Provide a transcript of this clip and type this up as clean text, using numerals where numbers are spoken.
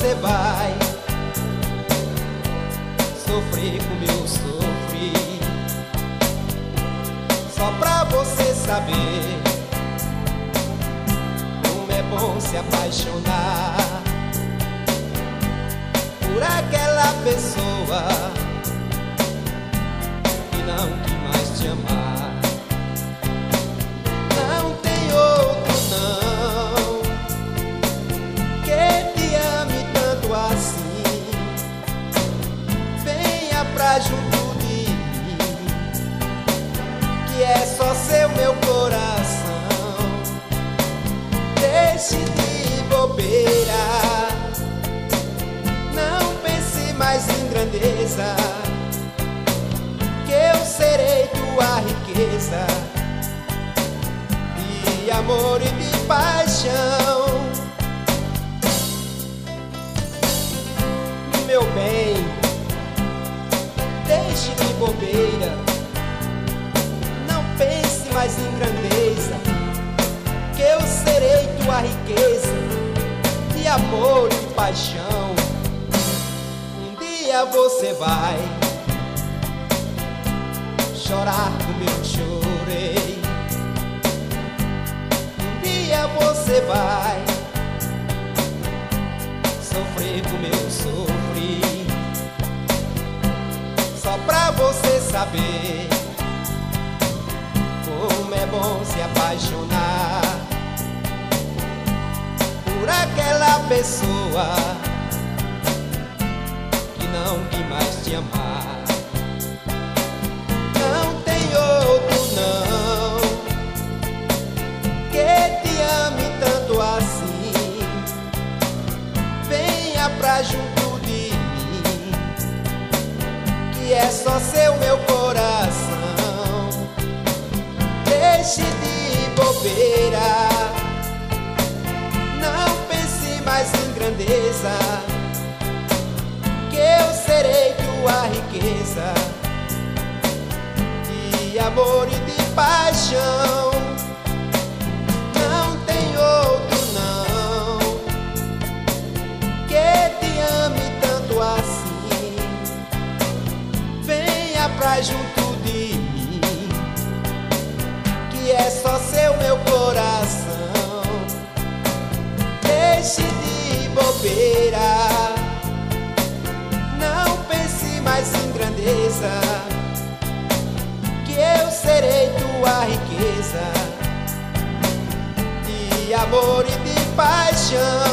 você vai sofrer como eu sofri, só pra você saber como é bom se apaixonar por aquela pessoa que não quis mais te amar. Não tem outro não que te ame tanto assim. Venha pra junto de mim, que é só seu meu coração. Deixe de bobeira, não pense mais em grandeza, que eu serei tua riqueza de amor e de paixão. Meu bem, deixe de bobeira, não pense mais em grandeza, que eu serei tua riqueza de amor e paixão. Um dia você vai chorar como eu chorei, um dia você vai sofrer como eu sofri, só pra você saber como é bom se apaixonar por aquela pessoa que não quis mais te amar. Não tem outro não que te ame tanto assim. Venha pra junto de mim, que é só seu meu coração. Deixe de bobeira, não pense mais em grandeza, que eu serei tua riqueza de amor e de paixão. Não tem outro não que te ame tanto assim. Venha pra junto de mim, que é só seu meu coração. Deixe de bobeira, não pense mais em grandeza, que eu serei tua riqueza de amor e de paixão.